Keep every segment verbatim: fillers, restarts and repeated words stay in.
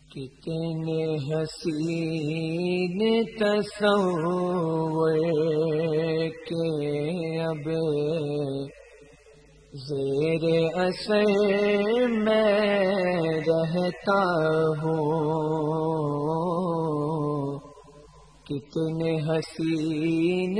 کتنے حسین تصور کے اب زیر اثر میں رہتا ہوں، کتنے حسین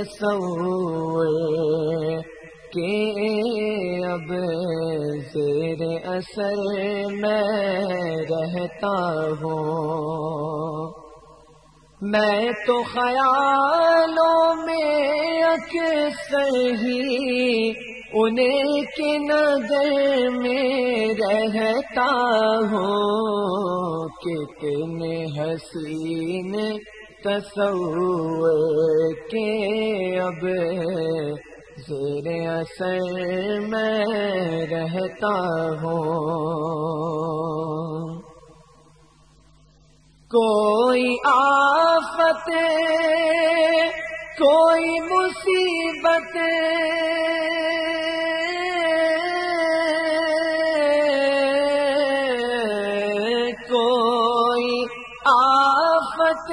تصور کہ اب زیر اثر میں رہتا ہوں۔ میں تو خیالوں میں اکثر ہی انہیں کی نظر میں رہتا ہوں، کتنے حسین تصور کہ اب زیر اثر میں رہتا ہوں۔ کوئی آفت کوئی مصیبت کوئی آفت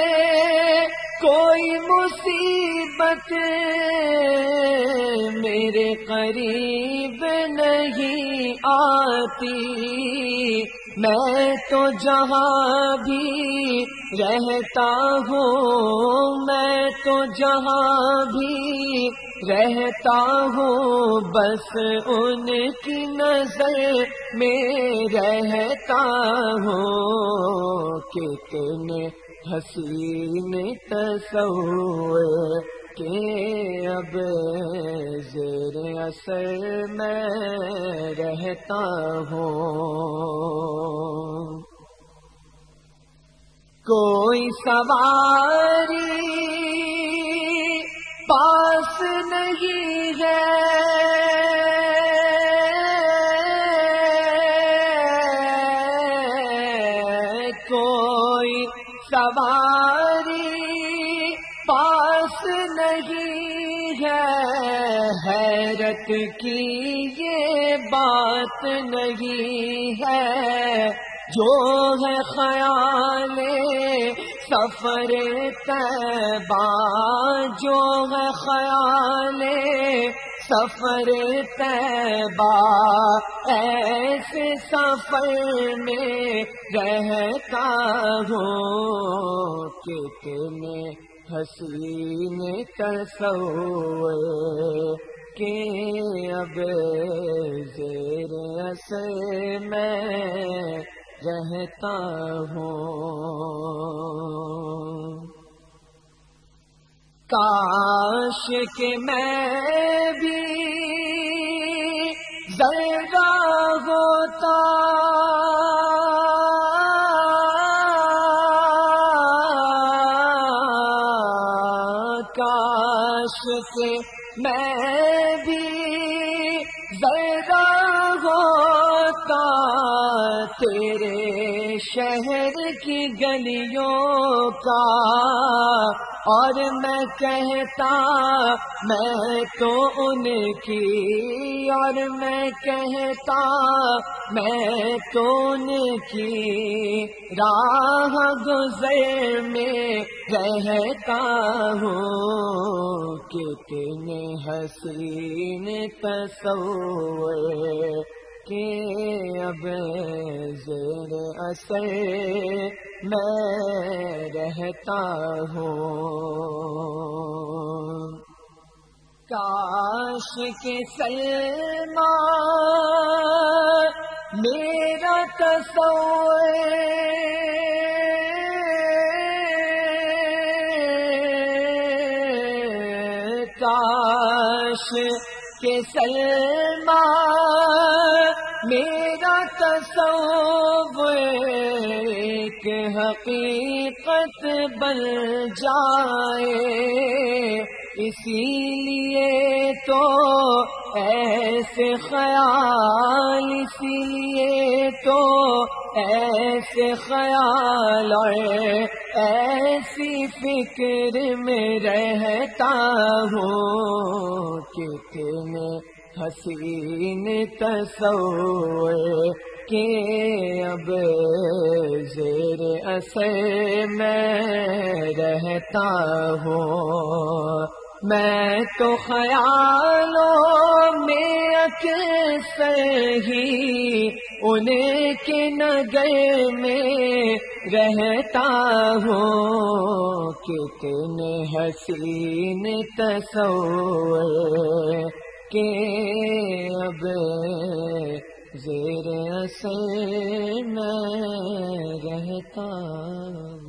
کوئی مصیبت میرے قریب نہیں آتی، میں تو جہاں بھی رہتا ہوں، میں تو جہاں بھی رہتا ہوں، بس ان کی نظر میں رہتا ہوں، کتنے حسین تصور کہ اب زیر اثر میں رہتا ہوں۔ کوئی سواری پاس نہیں ہے، کوئی سواری پاس نہیں ہے، حیرت کی یہ بات نہیں ہے، جو ہے خیال سفر طیبہ، جو ہے خیال سفر طیبہ، ایسے سفر میں رہتا ہوں، کتنے حسین تصور کہ اب زیر اثر میں رہتا ہوں۔ کاش کہ میں بھی ذرہ ہوتا، کاش کہ میں بھی ذرہ ہوتا تیرے شہر کی گلیوں کا، اور میں کہتا میں تو ان کی، اور میں کہتا میں تو ان کی راہ گزر میں رہتا ہوں، کتنے حسین تصور کہ اب زیر اثر میں رہتا ہوں۔ کاش کہ سلمان میرا تصور کاش کہ سلمان میرا تصور ایک حقیقت بن جائے، اسی لیے تو ایسے خیال، اسی لیے تو ایسے خیال اور ایسی فکر میں رہتا ہوں، کتنے حسین تصور کہ اب زیر اثر میں رہتا ہوں، میں تو خیالوں میں اکثر ہی انہیں کے نگر میں رہتا ہوں، کتنے حسین تصور کہ اب زیر اثر میں رہتا ہوں۔